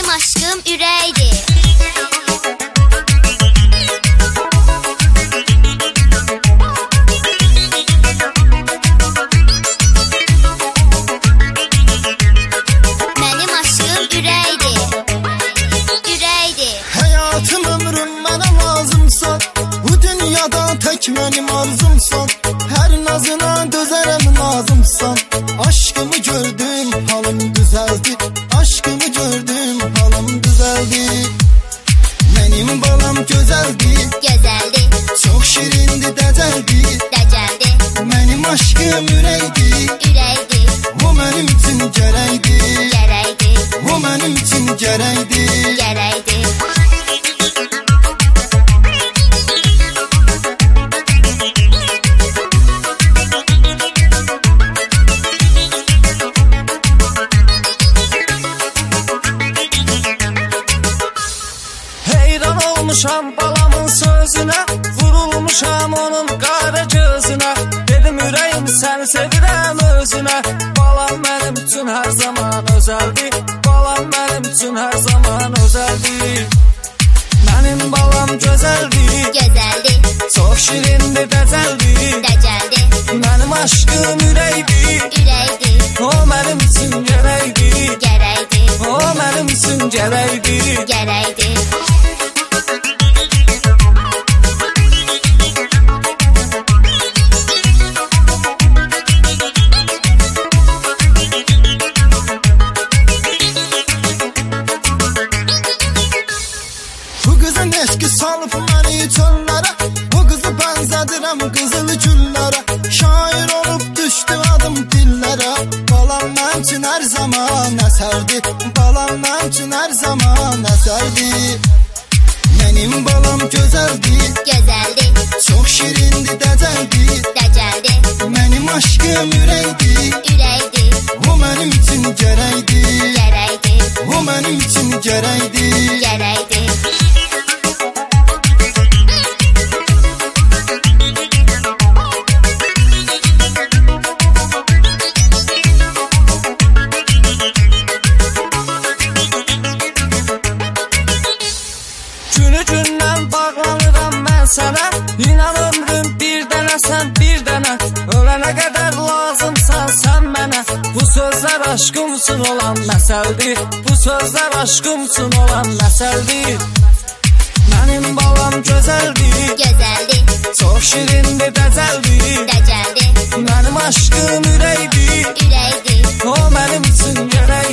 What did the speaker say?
Mənim aşkım ürəkdir. Mənim aşkım ürəkdir. Ürəkdir. Həyatım ömrüm mənə lazımsan, bu dünyada tək mənim arzumsan. Hər nazına dözərəm lazımsan. Aşkımı gördüm, halım düzəldi. Aşkımı gördüm, halım düzəldi. Mənim balam gözəldir, Gözəldir. çox şirindir, dəcəldir. Dəcəldir. Mənim aşkım ürəkdir, Ürəkdir. o mənim üçün gərəkdir. Gərəkdir. O mənim üçün gərəkdir. Gərəkdir. Heyran olmuşam balamın sözünə, vurulmuşam onun qara gözünə. Dedim ürəyim səni sevirəm özünə. Balam mənim üçün hər zaman özəldir. Balam mənim üçün hər zaman özəldir. Mənim balam gözəldir, Gözəldir. çox şirindir, dəcəldir. Dəcəldir. Mənim aşkım ürəkdir, Ürəkdir. o mənim üçün gərəkdir. Gərəkdir. O mənim üçün gərəkdir. Gərəkdir. Bu qızın eşki salıb məni çöllərə, bu qızı bənzədirəm qızıl güllərə. Şair olub düşdü adım dillərə. Balam mən üçün hər zaman əsərdir. Balam mən üçün hər zaman əsərdir. Mənim balam gözəldir, Gözəldir. çox şirindir, dəcəldir. Dəcəldir. Mənim aşkım ürəkdir, Ürəkdir. o mənim üçün gərəkdir. Gərəkdir. O mənim üçün gərəkdir. Gərəkdir. Günü gündən bağlanıram mən sənə. İnan ömrüm bir dənə sən bir dənə. Ölənə qədər lazımsan sən mənə. Bu sözlər aşkım üçün olan məsəldir. Bu sözlər aşkım üçün olan məsəldir. Mənim balam gözəldir, Gözəldir. çox şirindir, dəcəldir. Dəcəldir. Mənim aşkım ürəkdir, Ürəkdir. o mənim üçün gərəkdir.